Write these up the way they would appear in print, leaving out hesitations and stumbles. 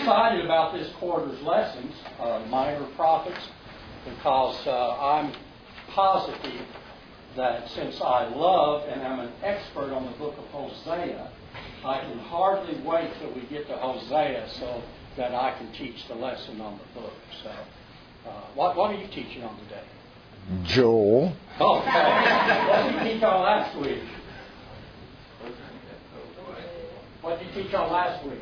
excited about this quarter's lessons, Minor Prophets, because I'm positive that since I love and am an expert on the book of Hosea, I can hardly wait till we get to Hosea so that I can teach the lesson on the book. So, what are you teaching on today? Joel. Okay. What did you teach on last week? What did you teach on last week?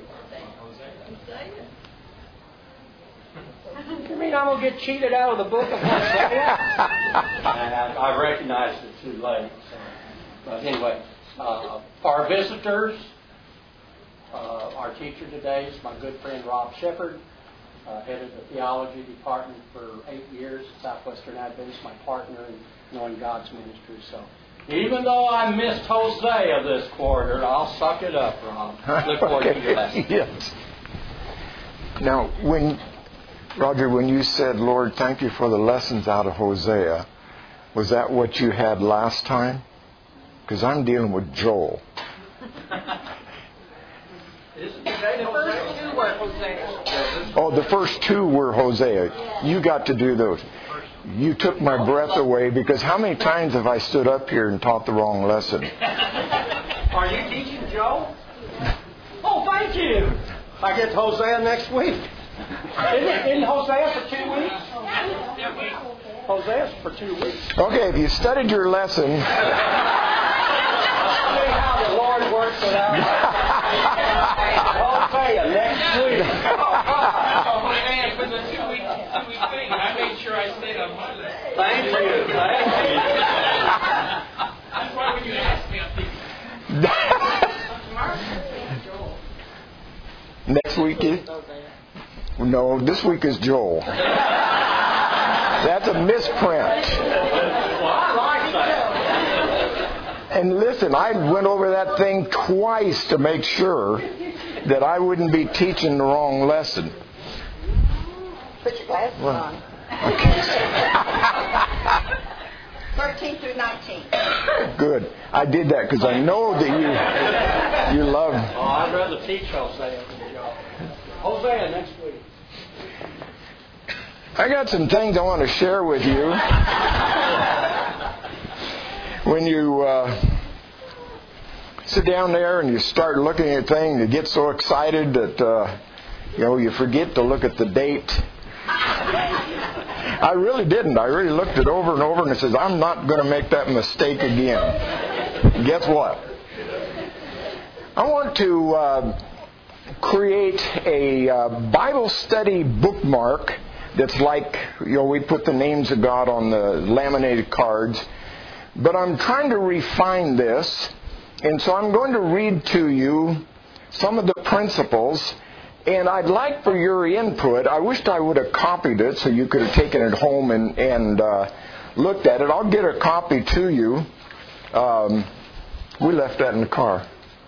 You mean I'm going to get cheated out of the book of Hosea? I recognized it too late. So. But anyway, for our visitors, our teacher today is my good friend Rob Shepard, headed the theology department for 8 years at Southwestern Adventist, my partner in knowing God's ministry. So even though I missed Hosea this quarter, I'll suck it up, Rob. Look forward to your lesson. Yes. Now, Roger, when you said, Lord, thank you for the lessons out of Hosea, was that what you had last time? Because I'm dealing with Joel. The first two were Hosea. Oh, the first two were Hosea. You got to do those. You took my breath away, because how many times have I stood up here and taught the wrong lesson? Are you teaching Joel? Oh, thank you. I get to Hosea next week. Isn't Hosea for 2 weeks? Hosea's for 2 weeks. Okay, if you studied your lesson... See how the Lord works it out. Hosea next week. For the 2 week thing, I made sure I stayed on my list. Thank you. That's why when you asked me, I'm thinking, Next week is... No, this week is Joel. That's a misprint. Well, I like that. And listen, I went over that thing twice to make sure that I wouldn't be teaching the wrong lesson. Put your glasses on. Okay. 13 through 19. Good. I did that because I know that you love... Oh, I'd rather teach Hosea than Joel. Hosea next week. I got some things I want to share with you. When you sit down there and you start looking at things, you get so excited that you forget to look at the date. I really didn't. I really looked it over and over, and it says, I'm not going to make that mistake again. Guess what? I want to create a Bible study bookmark that's like, we put the names of God on the laminated cards. But I'm trying to refine this, and so I'm going to read to you some of the principles, and I'd like for your input. I wished I would have copied it so you could have taken it home and looked at it. I'll get a copy to you. We left that in the car.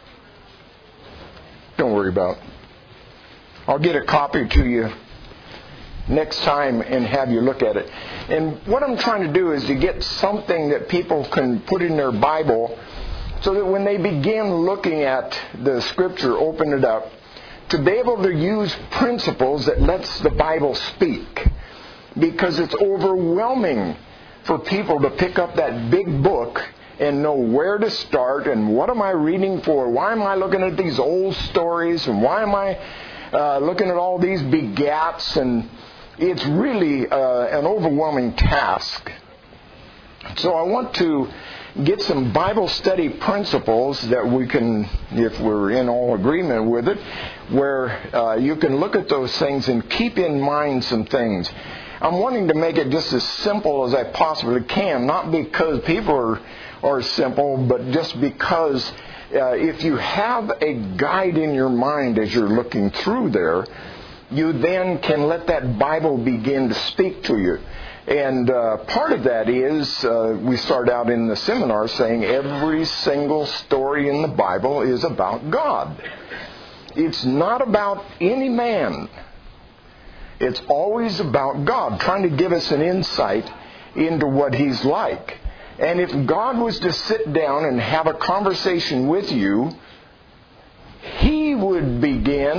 Don't worry about it. I'll get a copy to you next time and have you look at it. And what I'm trying to do is to get something that people can put in their Bible so that when they begin looking at the Scripture, open it up, to be able to use principles that lets the Bible speak. Because it's overwhelming for people to pick up that big book and know where to start and what am I reading for? Why am I looking at these old stories? And why am I looking at all these begats? And it's really an overwhelming task. So I want to get some Bible study principles that we can, if we're in all agreement with it, where you can look at those things and keep in mind some things. I'm wanting to make it just as simple as I possibly can, not because people are simple, but just because if you have a guide in your mind as you're looking through there, you then can let that Bible begin to speak to you. And part of that is, we start out in the seminar saying every single story in the Bible is about God. It's not about any man. It's always about God, trying to give us an insight into what He's like. And if God was to sit down and have a conversation with you, He would begin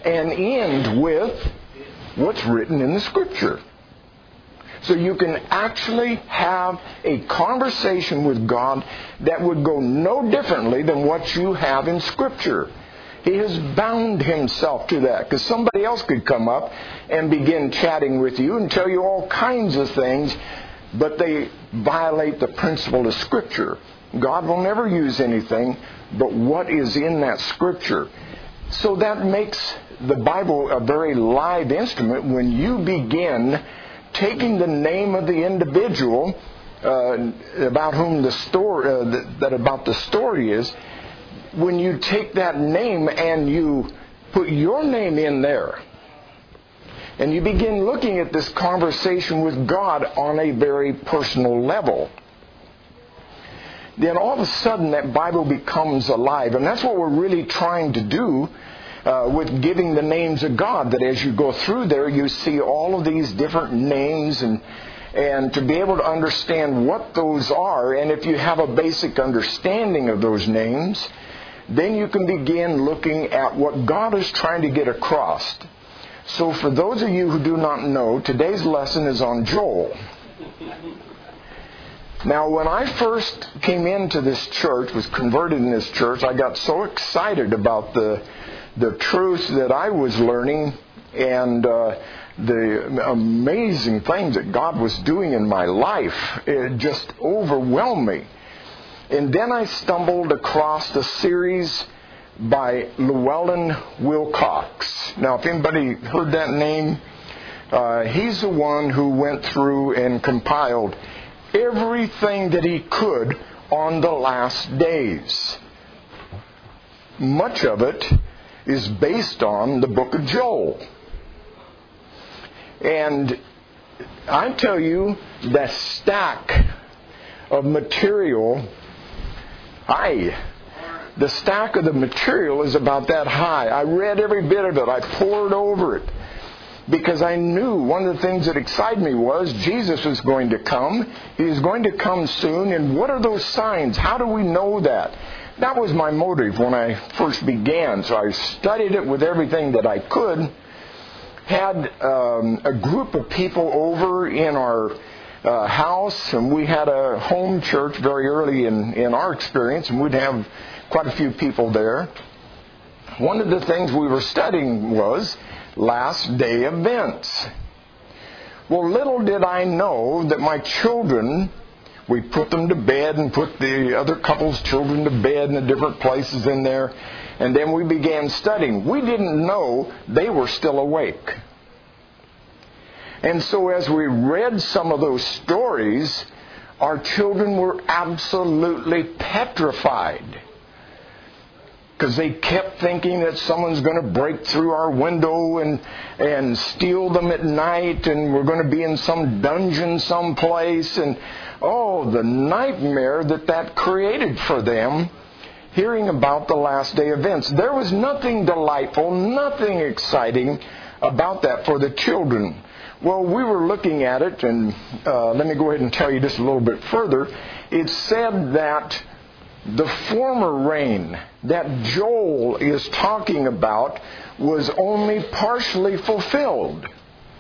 and end with what's written in the Scripture. So you can actually have a conversation with God that would go no differently than what you have in Scripture. He has bound Himself to that, because somebody else could come up and begin chatting with you and tell you all kinds of things, but they violate the principle of Scripture. God will never use anything but what is in that Scripture. So that makes the Bible a very live instrument when you begin taking the name of the individual about whom the story about the story is. When you take that name and you put your name in there, and you begin looking at this conversation with God on a very personal level, then all of a sudden that Bible becomes alive. And that's what we're really trying to do with giving the names of God. That as you go through there, you see all of these different names, and to be able to understand what those are. And if you have a basic understanding of those names, then you can begin looking at what God is trying to get across. So for those of you who do not know, today's lesson is on Joel. Now, when I first came into this church, was converted in this church, I got so excited about the truth that I was learning and the amazing things that God was doing in my life. It just overwhelmed me. And then I stumbled across a series by Llewellyn Wilcox. Now, if anybody heard that name, he's the one who went through and compiled everything that he could on the last days. Much of it is based on the book of Joel. And I tell you, that stack of material, the stack of the material is about that high. I read every bit of it. I pored over it. Because I knew one of the things that excited me was Jesus was going to come. He was going to come soon. And what are those signs? How do we know that? That was my motive when I first began. So I studied it with everything that I could. Had a group of people over in our house, and we had a home church very early in our experience, and we'd have quite a few people there. One of the things we were studying was last day events. Well, little did I know that my children, we put them to bed and put the other couple's children to bed in the different places in there, and then we began studying. We didn't know they were still awake. And so as we read some of those stories, our children were absolutely petrified. Because they kept thinking that someone's going to break through our window and steal them at night, and we're going to be in some dungeon someplace. And the nightmare that created for them, hearing about the last day events. There was nothing delightful, nothing exciting about that for the children. Well, we were looking at it, and let me go ahead and tell you just a little bit further. It said that the former reign that Joel is talking about was only partially fulfilled.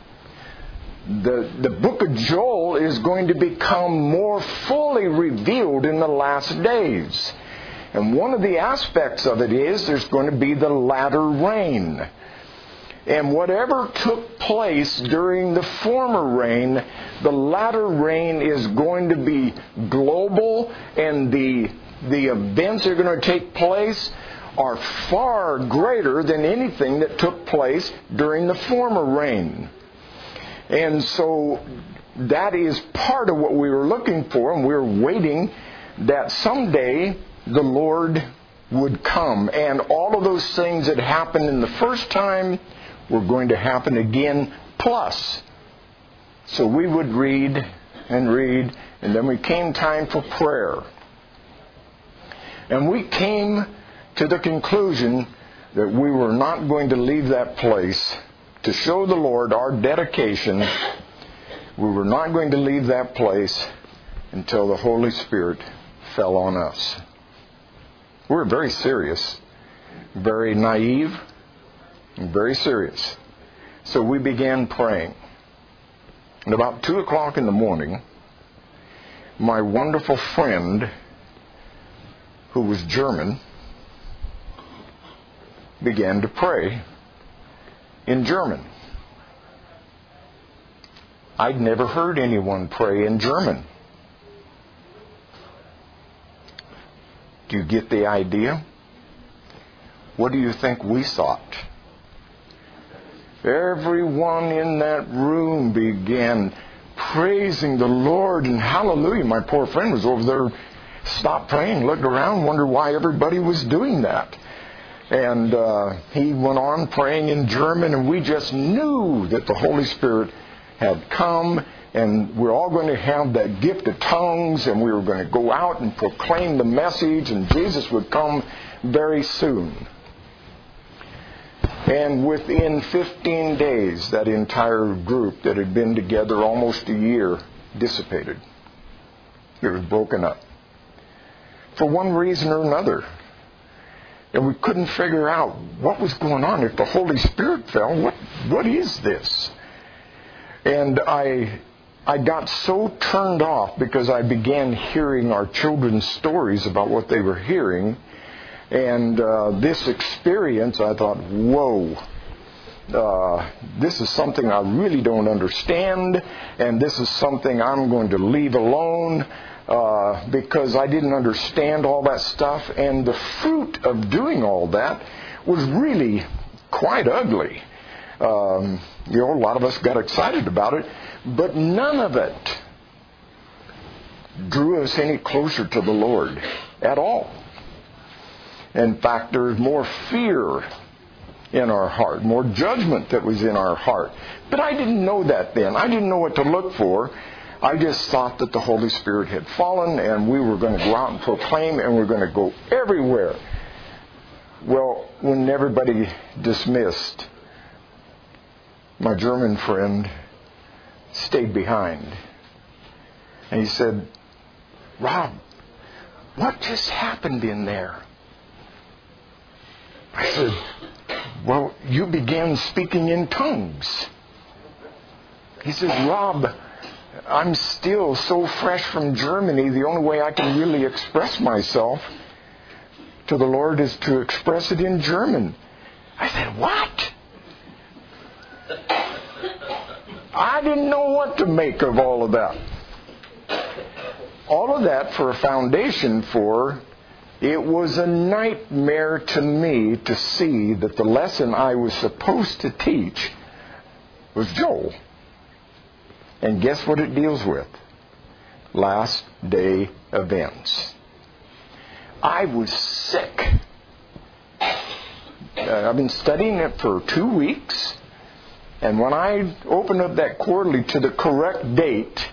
The book of Joel is going to become more fully revealed in the last days. And one of the aspects of it is there's going to be the latter rain. And whatever took place during the former reign, the latter reign is going to be global, and the events that are going to take place are far greater than anything that took place during the former reign. And so that is part of what we were looking for, and we were waiting that someday the Lord would come. And all of those things that happened in the first time were going to happen again, plus. So we would read, and then we came time for prayer. And we came to the conclusion that we were not going to leave that place to show the Lord our dedication. We were not going to leave that place until the Holy Spirit fell on us. We were very serious, very naive, Very serious. So we began praying. And about 2 o'clock in the morning, my wonderful friend, who was German, began to pray in German. I'd never heard anyone pray in German. Do you get the idea? What do you think we thought? Everyone in that room began praising the Lord and hallelujah. My poor friend was over there, stopped praying, looked around, wondered why everybody was doing that. And he went on praying in German, and we just knew that the Holy Spirit had come, and we're all going to have that gift of tongues, and we were going to go out and proclaim the message, and Jesus would come very soon. And within 15 days, that entire group that had been together almost a year dissipated. It was broken up. For one reason or another. And we couldn't figure out what was going on. If the Holy Spirit fell, what is this? And I got so turned off because I began hearing our children's stories about what they were hearing. And this experience, I thought, whoa, this is something I really don't understand, and this is something I'm going to leave alone because I didn't understand all that stuff. And the fruit of doing all that was really quite ugly. A lot of us got excited about it, but none of it drew us any closer to the Lord at all. In fact, there's more fear in our heart, more judgment that was in our heart. But I didn't know that then. I didn't know what to look for. I just thought that the Holy Spirit had fallen and we were going to go out and proclaim and we're going to go everywhere. Well, when everybody dismissed, my German friend stayed behind. And he said, "Rob, what just happened in there?" I said, "Well, you began speaking in tongues." He says, "Rob, I'm still so fresh from Germany, the only way I can really express myself to the Lord is to express it in German." I said, "What?" I didn't know what to make of all of that. All of that for a foundation for, it was a nightmare to me to see that the lesson I was supposed to teach was Joel. And guess what it deals with? Last day events. I was sick. I've been studying it for 2 weeks. And when I opened up that quarterly to the correct date,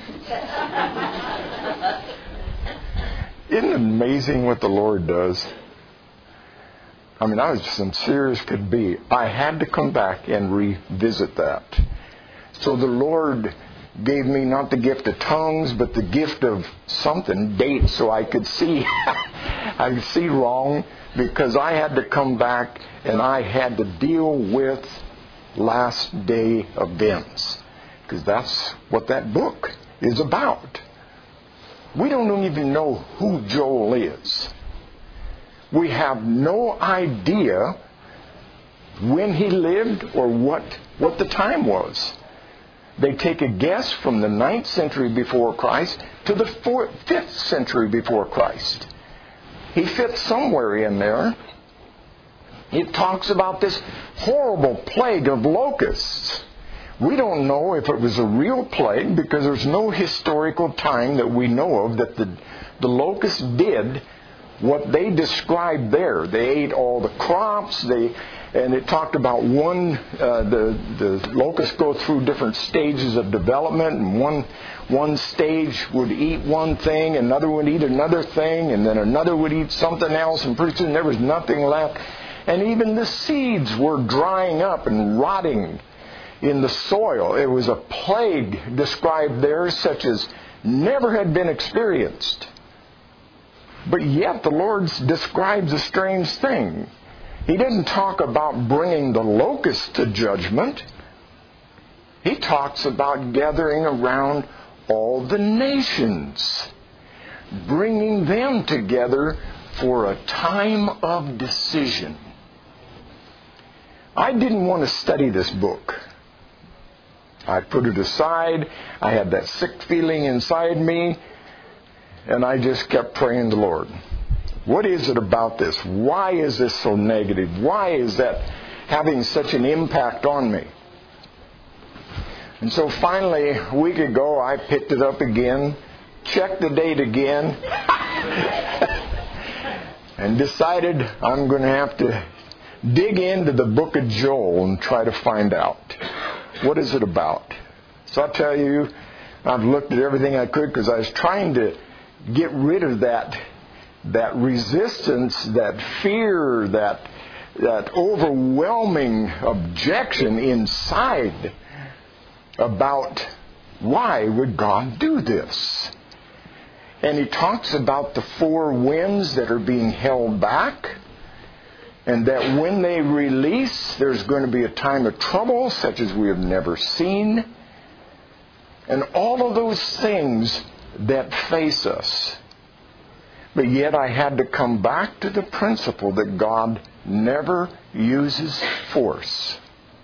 isn't it amazing what the Lord does? I mean, I was sincere as could be. I had to come back and revisit that. So the Lord gave me not the gift of tongues, but the gift of something, dates, so I could see I could see wrong, because I had to come back and I had to deal with last day events. Because that's what that book is about. We don't even know who Joel is. We have no idea when he lived or what the time was. They take a guess from the 9th century before Christ to the 5th century before Christ. He fits somewhere in there. It talks about this horrible plague of locusts. We don't know if it was a real plague because there's no historical time that we know of that the locusts did what they described there. They ate all the crops. And it talked about the locusts go through different stages of development, and one stage would eat one thing, another would eat another thing, and then another would eat something else, and pretty soon there was nothing left. And even the seeds were drying up and rotting in the soil. It was a plague described there such as never had been experienced. But yet the Lord describes a strange thing. He doesn't talk about bringing the locusts to judgment. He talks about gathering around all the nations, bringing them together for a time of decision. I didn't want to study this book. I put it aside. I had that sick feeling inside me, and I just kept praying the Lord. What is it about this? Why is this so negative? Why is that having such an impact on me? And so finally, a week ago, I picked it up again, checked the date again, and decided I'm going to have to dig into the book of Joel and try to find out. What is it about? So I'll tell you, I've looked at everything I could because I was trying to get rid of that resistance, that fear, that overwhelming objection inside about why would God do this? And he talks about the four winds that are being held back, and that when they release, there's going to be a time of trouble such as we have never seen. And all of those things that face us. But yet I had to come back to the principle that God never uses force.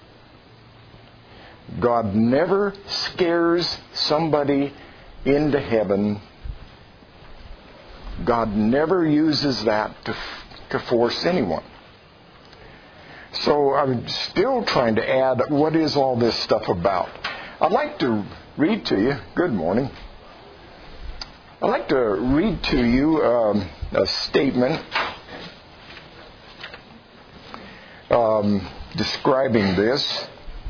God never scares somebody into heaven. God never uses that to force anyone. So I'm still trying to add, what is all this stuff about? I'd like to read to you, good morning. I'd like to read to you a statement describing this.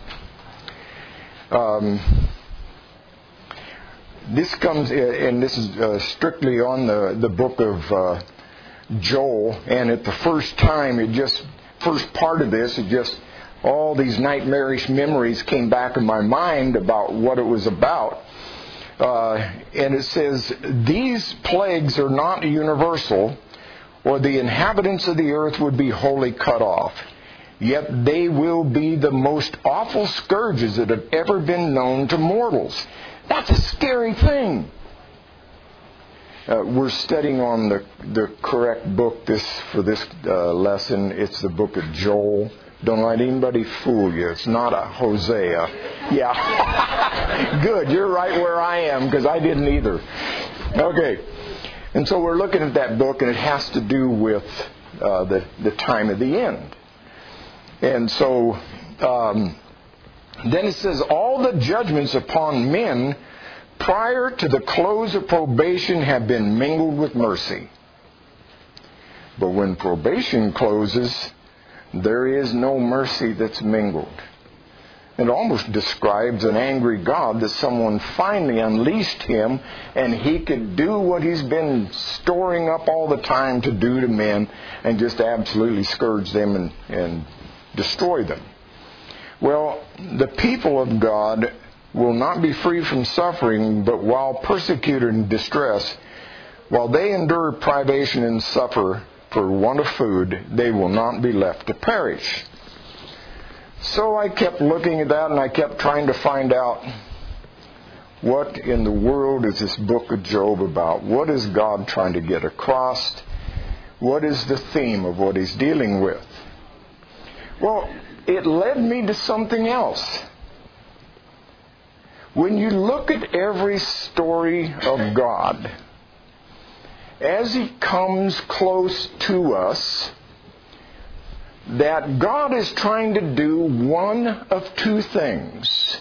This comes, and this is strictly on the book of Joel, and at the first time, first part of this, all these nightmarish memories came back in my mind about what it was about. And it says, these plagues are not universal, or the inhabitants of the earth would be wholly cut off. Yet they will be the most awful scourges that have ever been known to mortals. That's a scary thing. We're studying on the correct book for this lesson. It's the book of Joel. Don't let anybody fool you. It's not a Hosea. Yeah. Good. You're right where I am, because I didn't either. Okay. And so we're looking at that book, and it has to do with the time of the end. And so then it says, all the judgments upon men prior to the close of probation have been mingled with mercy. But when probation closes, there is no mercy that's mingled. It almost describes an angry God that someone finally unleashed him, and he could do what he's been storing up all the time to do to men, and just absolutely scourge them and destroy them. Well, the people of God will not be free from suffering, but while persecuted and distressed, while they endure privation and suffer for want of food, they will not be left to perish. So I kept looking at that, and I kept trying to find out, what in the world is this book of Job about? What is God trying to get across? What is the theme of what he's dealing with? Well, it led me to something else. When you look at every story of God, as he comes close to us, that God is trying to do one of two things.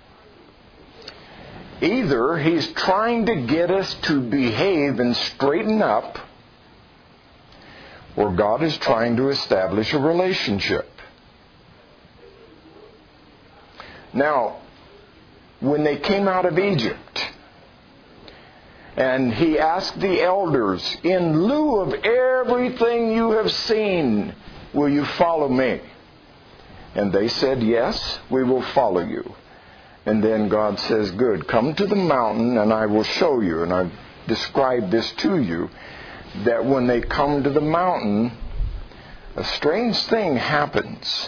Either he's trying to get us to behave and straighten up, or God is trying to establish a relationship. Now, when they came out of Egypt, and he asked the elders, in lieu of everything you have seen, will you follow me? And they said, yes, we will follow you. And then God says, good, come to the mountain and I will show you. And I've described this to you, that when they come to the mountain, a strange thing happens.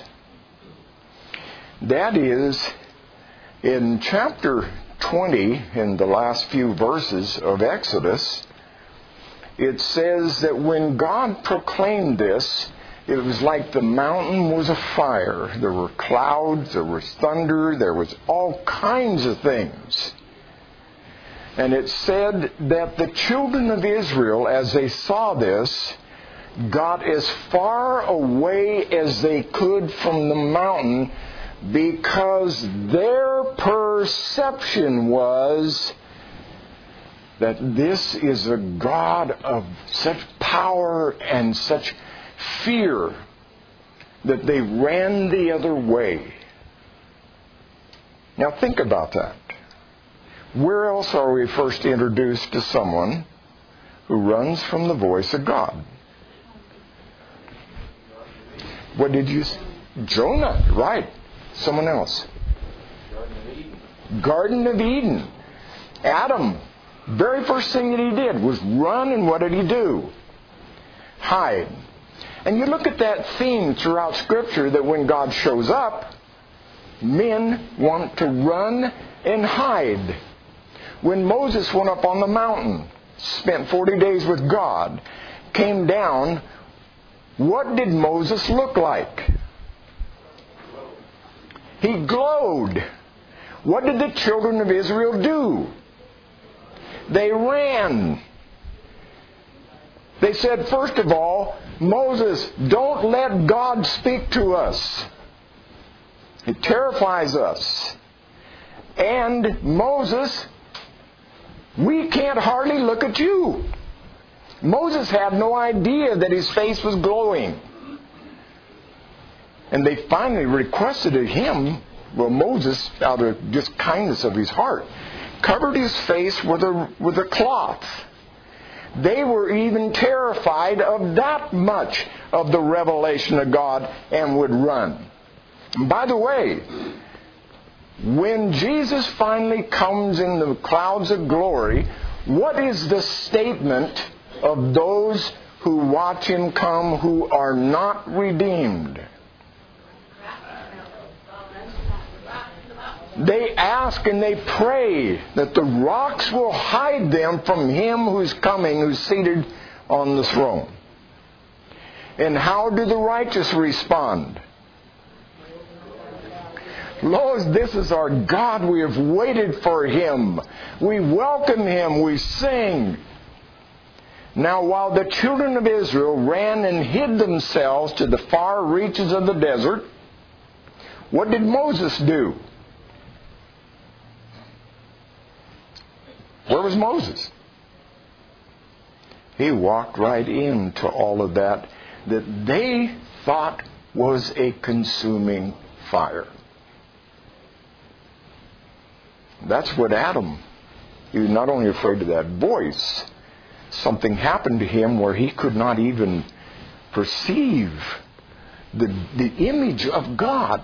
That is, in chapter 20, in the last few verses of Exodus, it says that when God proclaimed this, it was like the mountain was afire. There were clouds, there was thunder, there was all kinds of things. And it said that the children of Israel, as they saw this, got as far away as they could from the mountain, because their perception was that this is a God of such power and such fear that they ran the other way. Now think about that. Where else are we first introduced to someone who runs from the voice of God? What did you say? Jonah, right. Someone else. Garden of Eden. Adam, very first thing that he did was run, and what did he do? Hide. And you look at that theme throughout Scripture, that when God shows up, men want to run and hide. When Moses went up on the mountain, spent 40 days with God, came down, what did Moses look like? He glowed. What did the children of Israel do? They ran. They said, first of all, Moses, don't let God speak to us. It terrifies us. And Moses, we can't hardly look at you. Moses had no idea that his face was glowing. And they finally requested of him, well, Moses, out of just kindness of his heart, covered his face with a cloth. They were even terrified of that much of the revelation of God and would run. By the way, when Jesus finally comes in the clouds of glory, what is the statement of those who watch Him come who are not redeemed? They ask and they pray that the rocks will hide them from Him who's coming, who's seated on the throne. And how do the righteous respond? Lord, this is our God. We have waited for Him. We welcome Him. We sing. Now, while the children of Israel ran and hid themselves to the far reaches of the desert, what did Moses do? Where was Moses? He walked right into all of that they thought was a consuming fire. That's what Adam, he was not only afraid of that voice, something happened to him where he could not even perceive the image of God.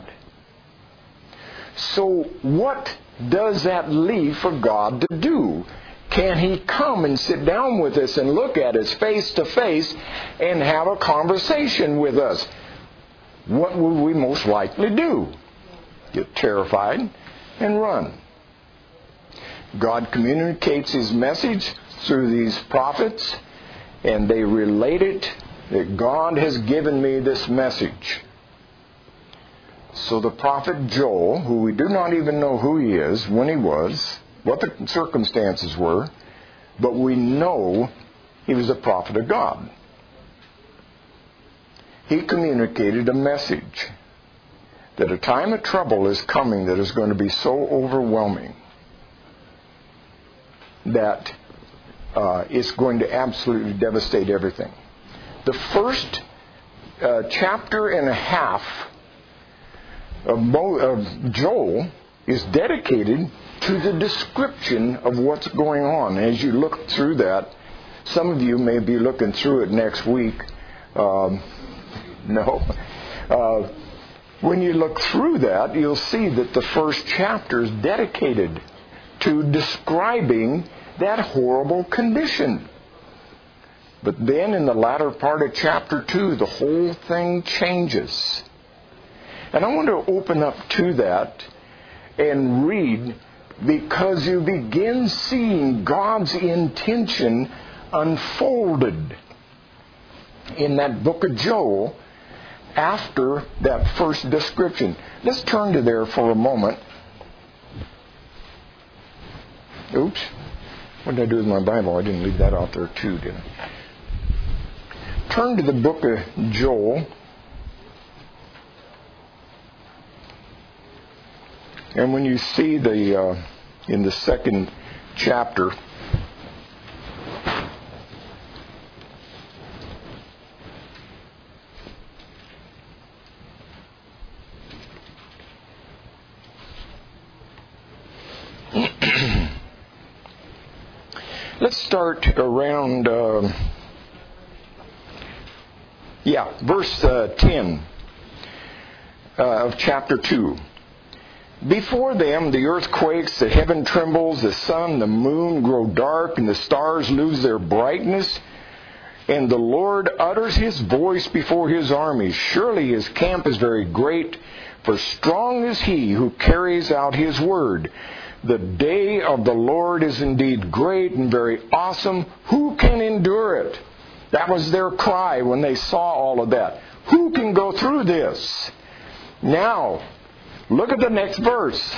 So what does that leave for God to do? Can He come and sit down with us and look at us face to face and have a conversation with us? What would we most likely do? Get terrified and run. God communicates His message through these prophets, and they relate it that God has given me this message. So the prophet Joel, who we do not even know who he is, when he was, what the circumstances were, but we know he was a prophet of God. He communicated a message that a time of trouble is coming that is going to be so overwhelming that it's going to absolutely devastate everything. The first chapter and a half of Joel is dedicated to the description of what's going on. As you look through that, some of you may be looking through it next week. When you look through that, you'll see that the first chapter is dedicated to describing that horrible condition. But then in the latter part of chapter 2, the whole thing changes. And I want to open up to that and read, because you begin seeing God's intention unfolded in that book of Joel after that first description. Let's turn to there for a moment. Oops. What did I do with my Bible? I didn't leave that out there too, did I? Turn to the book of Joel. And when you see in the second chapter, let's start around, verse 10 of chapter 2. Before them the earth quakes, the heaven trembles, the sun, the moon grow dark, and the stars lose their brightness. And the Lord utters His voice before His armies. Surely His camp is very great, for strong is He who carries out His word. The day of the Lord is indeed great and very awesome. Who can endure it? That was their cry when they saw all of that. Who can go through this? Now, look at the next verse.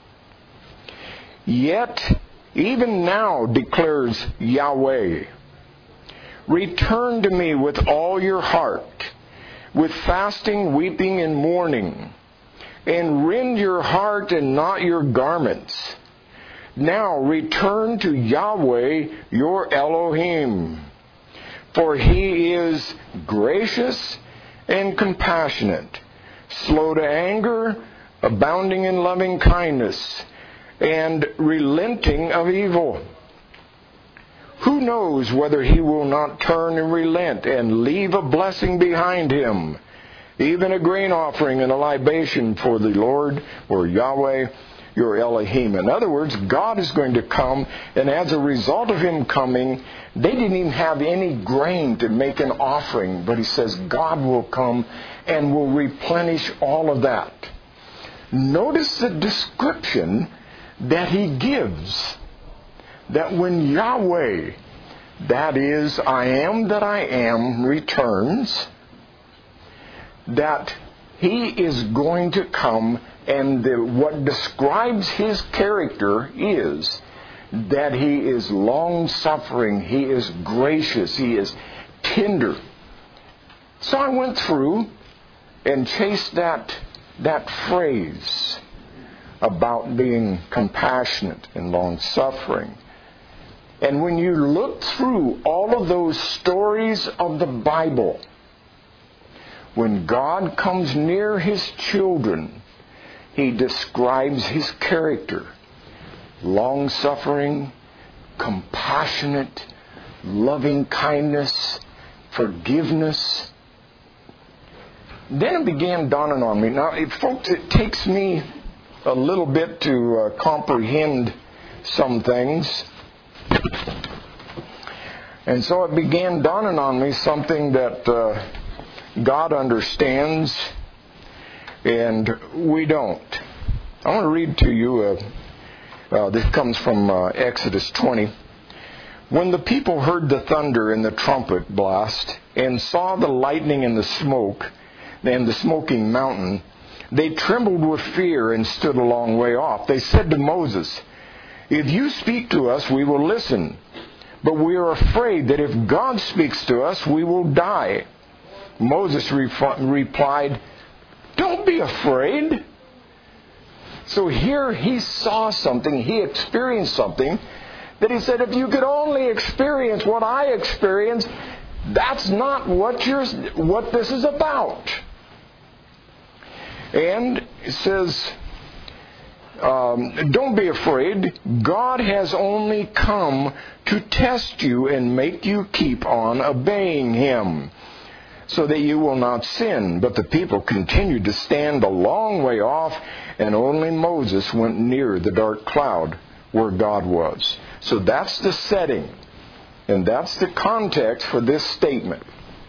Yet, even now, declares Yahweh, return to me with all your heart, with fasting, weeping, and mourning, and rend your heart and not your garments. Now return to Yahweh your Elohim, for He is gracious and compassionate, slow to anger, abounding in loving kindness, and relenting of evil. Who knows whether He will not turn and relent and leave a blessing behind Him, even a grain offering and a libation for the Lord, or Yahweh, your Elohim. In other words, God is going to come, and as a result of Him coming, they didn't even have any grain to make an offering, but He says God will come and will replenish all of that. Notice the description that He gives, that when Yahweh, that is, I am that I am, returns, that He is going to come, and what describes His character is that He is long-suffering, He is gracious, He is tender. So I went through and chased that phrase about being compassionate and long-suffering. And when you look through all of those stories of the Bible, when God comes near His children, He describes His character. Long-suffering, compassionate, loving kindness, forgiveness. Then it began dawning on me. Now, folks, it takes me a little bit to comprehend some things. And so it began dawning on me something that God understands and we don't. I want to read to you, this comes from Exodus 20. When the people heard the thunder and the trumpet blast and saw the lightning and the smoke and the smoking mountain, they trembled with fear and stood a long way off. They said to Moses, if you speak to us, we will listen. But we are afraid that if God speaks to us, we will die. Moses replied, don't be afraid. So here he saw something, he experienced something, that he said, if you could only experience what I experienced, that's not what this is about. And it says, don't be afraid. God has only come to test you and make you keep on obeying Him, so that you will not sin. But the people continued to stand a long way off, and only Moses went near the dark cloud where God was. So that's the setting. And that's the context for this statement.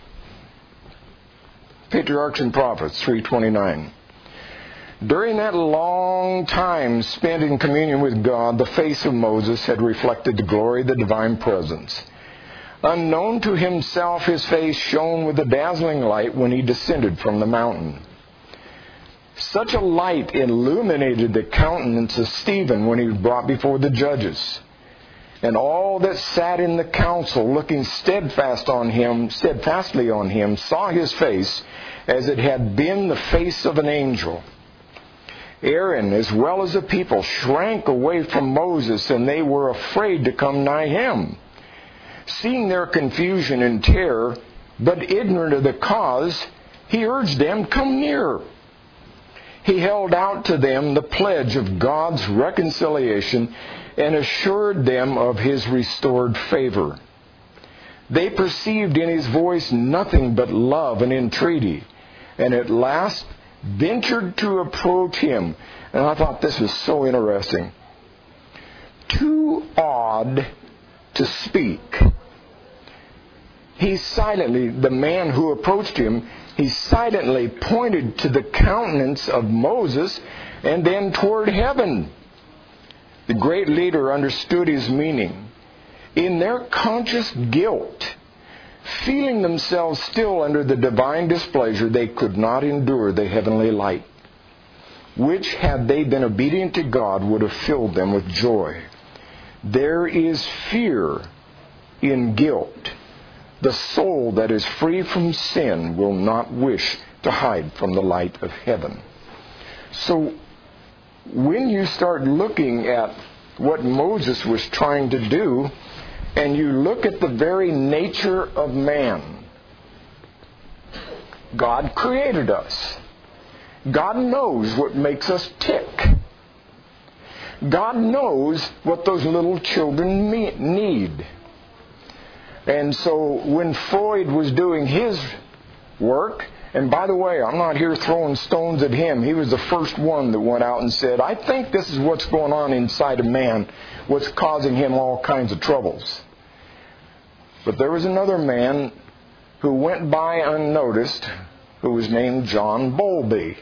Patriarchs and Prophets 3:29. During that long time spent in communion with God, the face of Moses had reflected the glory of the divine presence. Unknown to himself, his face shone with a dazzling light when he descended from the mountain. Such a light illuminated the countenance of Stephen when he was brought before the judges. And all that sat in the council, looking steadfastly on him, saw his face as it had been the face of an angel. Aaron, as well as the people, shrank away from Moses, and they were afraid to come nigh him. Seeing their confusion and terror, but ignorant of the cause, he urged them, "Come near." He held out to them the pledge of God's reconciliation and assured them of his restored favor. They perceived in his voice nothing but love and entreaty, and at last ventured to approach him. And I thought this was so interesting. Too awed to speak, the man who approached him, he silently pointed to the countenance of Moses and then toward heaven. The great leader understood his meaning. In their conscious guilt, feeling themselves still under the divine displeasure, they could not endure the heavenly light, which, had they been obedient to God, would have filled them with joy. There is fear in guilt. The soul that is free from sin will not wish to hide from the light of heaven. So, when you start looking at what Moses was trying to do, and you look at the very nature of man, God created us. God knows what makes us tick. God knows what those little children need. And so when Freud was doing his work, and by the way, I'm not here throwing stones at him. He was the first one that went out and said, I think this is what's going on inside of man, what's causing him all kinds of troubles. But there was another man who went by unnoticed, who was named John Bowlby.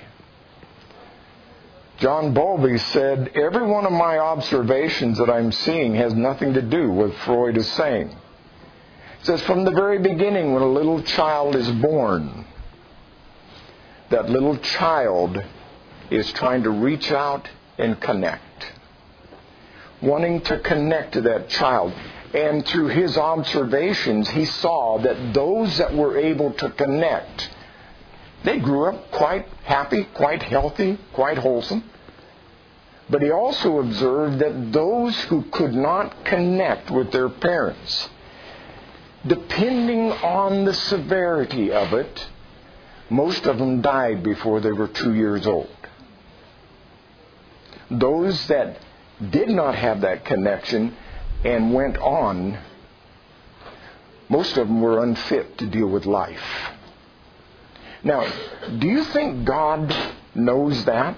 John Bowlby said, every one of my observations that I'm seeing has nothing to do with what Freud is saying. It says, from the very beginning, when a little child is born, that little child is trying to reach out and connect. Wanting to connect to that child. And through his observations, he saw that those that were able to connect, they grew up quite happy, quite healthy, quite wholesome. But he also observed that those who could not connect with their parents, depending on the severity of it, most of them died before they were 2 years old. Those that did not have that connection and went on, most of them were unfit to deal with life. Now, do you think God knows that?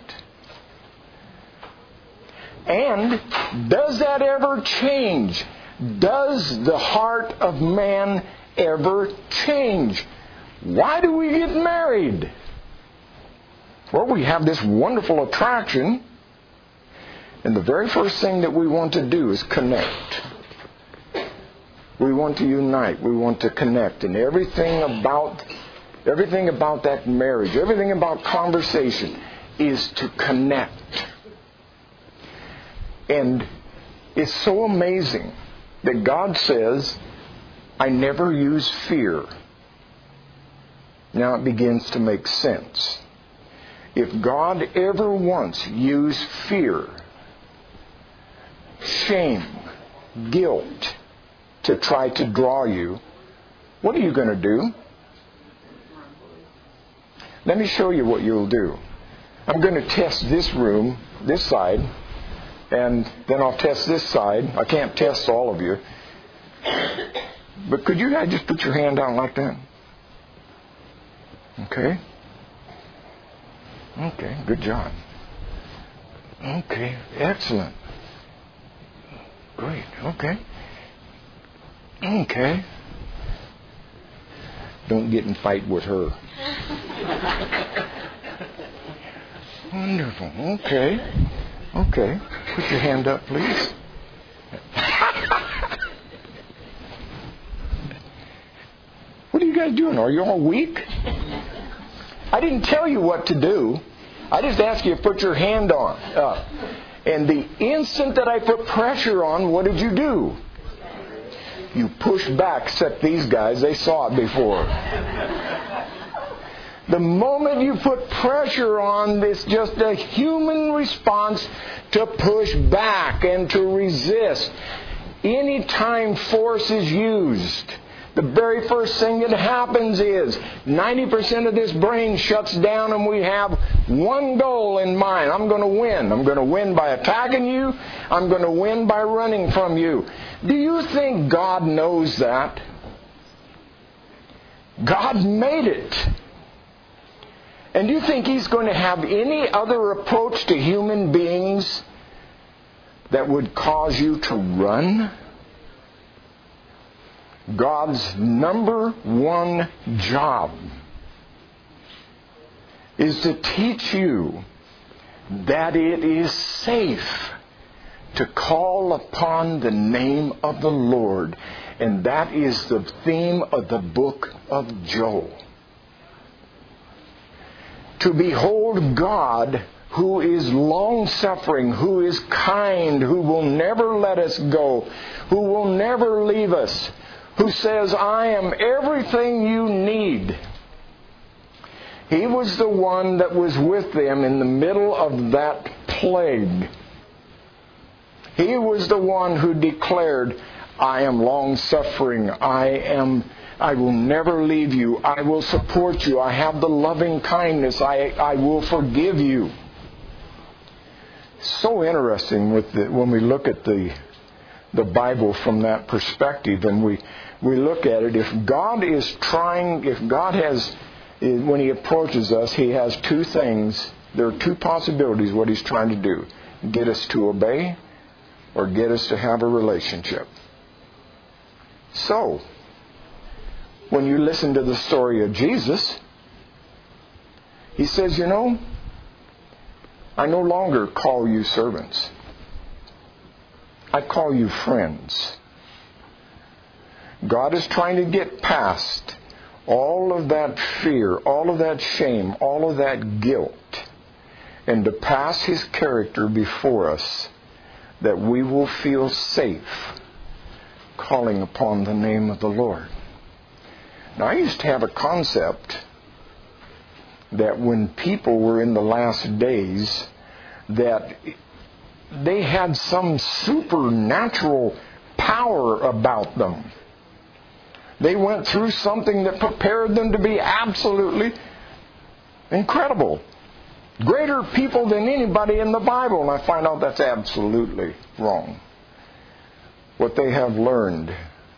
And does that ever change? Does the heart of man ever change? Why do we get married? Well, we have this wonderful attraction, and the very first thing that we want to do is connect. We want to unite. We want to connect. And everything about that marriage, everything about conversation is to connect. And it's so amazing that God says, I never use fear. Now it begins to make sense. If God ever once used fear, shame, guilt to try to draw you, what are you going to do? Let me show you what you'll do. I'm going to test this room, this side, and then I'll test this side. I can't test all of you. But could you guys just put your hand down like that? Okay. Okay, good job. Okay, excellent. Great, okay. Okay. Don't get in fight with her. Wonderful. Okay. Okay. Put your hand up, please. What are you guys doing? Are you all weak? I didn't tell you what to do. I just asked you to put your hand on. And the instant that I put pressure on, what did you do? You pushed back, except these guys, they saw it before. The moment you put pressure on, it's just a human response to push back and to resist. Anytime force is used, the very first thing that happens is 90% of this brain shuts down and we have one goal in mind. I'm going to win. I'm going to win by attacking you. I'm going to win by running from you. Do you think God knows that? God made it. And do you think He's going to have any other approach to human beings that would cause you to run? God's number one job is to teach you that it is safe to call upon the name of the Lord. And that is the theme of the book of Joel. To behold God, who is long-suffering, who is kind, who will never let us go, who will never leave us, who says, I am everything you need. He was the one that was with them in the middle of that plague. He was the one who declared, I am long-suffering. I will never leave you. I will support you. I have the loving kindness. I will forgive you. So interesting when we look at the Bible from that perspective, and we look at it. If God has, when He approaches us, He has two things. There are two possibilities what He's trying to do. Get us to obey or get us to have a relationship. So, when you listen to the story of Jesus, He says, I no longer call you servants. I call you friends. God is trying to get past all of that fear, all of that shame, all of that guilt, and to pass His character before us that we will feel safe calling upon the name of the Lord. Now, I used to have a concept that when people were in the last days, that they had some supernatural power about them. They went through something that prepared them to be absolutely incredible. Greater people than anybody in the Bible. And I find out that's absolutely wrong. What they have learned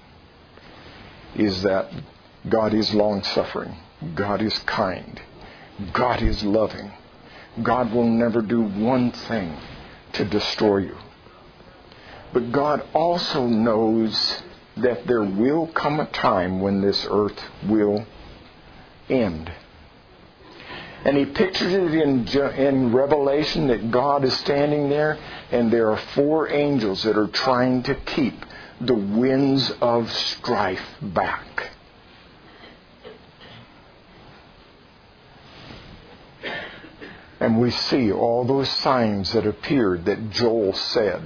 is that God is long-suffering. God is kind. God is loving. God will never do one thing to destroy you. But God also knows that there will come a time when this earth will end. And He pictures it in Revelation that God is standing there, and there are 4 angels that are trying to keep the winds of strife back. And we see all those signs that appeared that Joel said.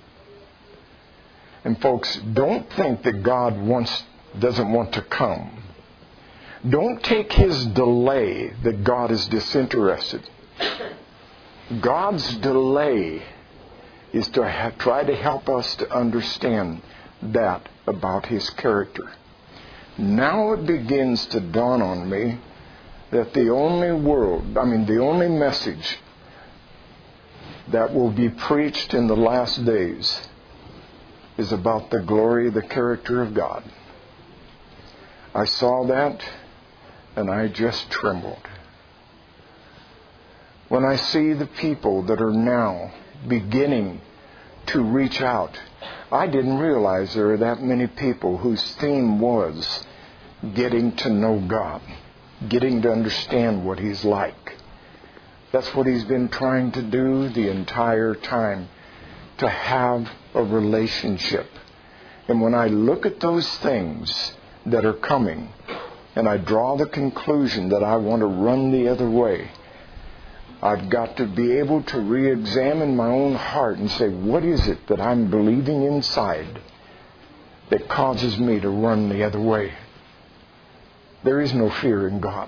And folks, don't think that God doesn't want to come. Don't take His delay that God is disinterested. God's delay is to try to help us to understand that about His character. Now it begins to dawn on me that the only message that will be preached in the last days is about the glory of the character of God. I saw that and I just trembled. When I see the people that are now beginning to reach out. I didn't realize there are that many people whose theme was getting to know God, getting to understand what He's like. That's what He's been trying to do the entire time, to have a relationship. And when I look at those things that are coming, and I draw the conclusion that I want to run the other way, I've got to be able to re-examine my own heart and say, what is it that I'm believing inside that causes me to run the other way? There is no fear in God.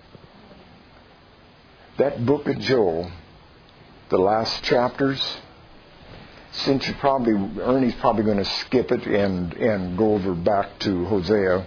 That book of Joel, the last chapters, since Ernie's probably going to skip it and go over back to Hosea.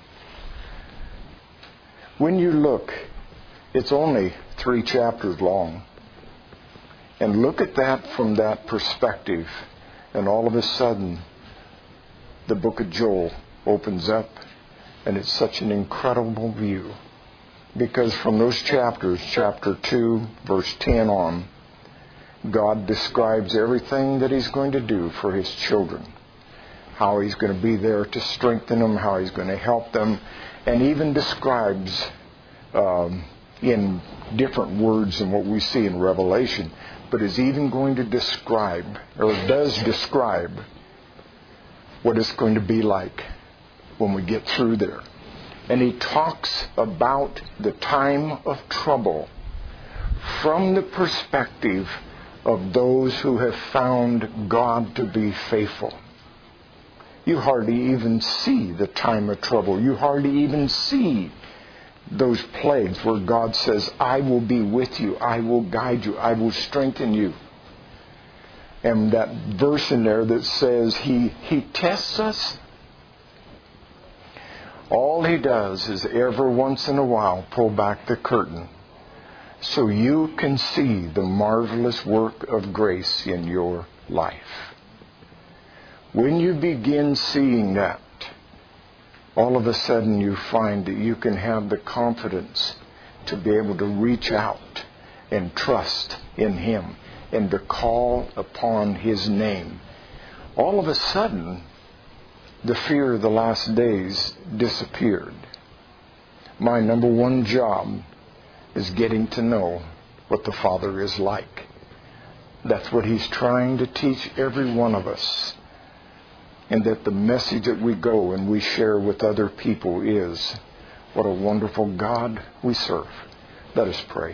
When you look, it's only 3 chapters long. And look at that from that perspective, and all of a sudden, the book of Joel opens up, and it's such an incredible view. Because from those chapters, chapter 2, verse 10 on, God describes everything that He's going to do for His children. How He's going to be there to strengthen them, how He's going to help them, and even describes in different words than what we see in Revelation, but is even going to describe, or does describe, what it's going to be like when we get through there. And He talks about the time of trouble from the perspective of those who have found God to be faithful. You hardly even see the time of trouble. You hardly even see those plagues where God says, I will be with you, I will guide you, I will strengthen you. And that verse in there that says He tests us. All He does is every once in a while pull back the curtain so you can see the marvelous work of grace in your life. When you begin seeing that, all of a sudden you find that you can have the confidence to be able to reach out and trust in Him and to call upon His name. All of a sudden, the fear of the last days disappeared. My number one job is getting to know what the Father is like. That's what He's trying to teach every one of us. And that the message that we go and we share with other people is, what a wonderful God we serve. Let us pray.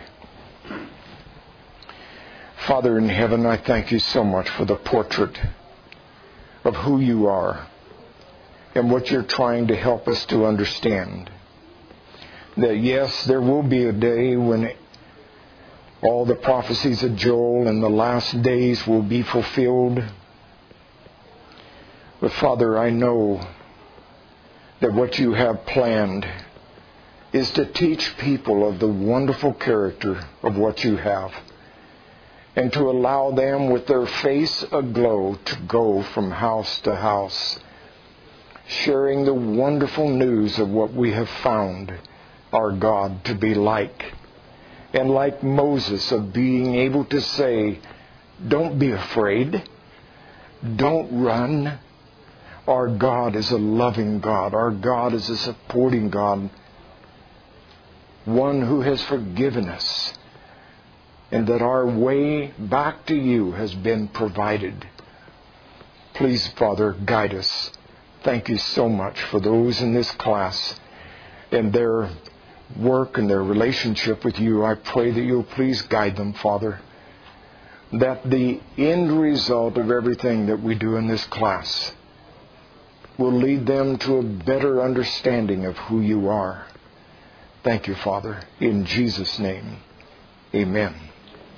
Father in heaven, I thank You so much for the portrait of who You are and what You're trying to help us to understand. That yes, there will be a day when all the prophecies of Joel and the last days will be fulfilled. But Father, I know that what You have planned is to teach people of the wonderful character of what You have, and to allow them with their face aglow to go from house to house, sharing the wonderful news of what we have found our God to be like. And like Moses, of being able to say, don't be afraid, don't run. Our God is a loving God. Our God is a supporting God. One who has forgiven us. And that our way back to You has been provided. Please, Father, guide us. Thank You so much for those in this class and their work and their relationship with You. I pray that You'll please guide them, Father. That the end result of everything that we do in this class will lead them to a better understanding of who You are. Thank You, Father. In Jesus' name, amen.